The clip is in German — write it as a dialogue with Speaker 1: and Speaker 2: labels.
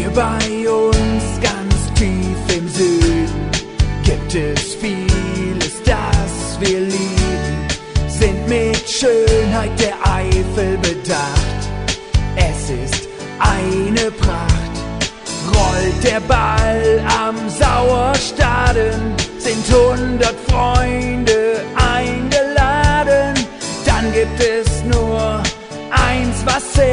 Speaker 1: bei uns ganz tief im Süden gibt es vieles, das wir lieben, sind mit Schönheit der Eifel bedacht. Es ist eine Pracht, rollt der Ball am Sauerstaden, sind 100 Freunde eingeladen, dann gibt es nur eins, was zählt.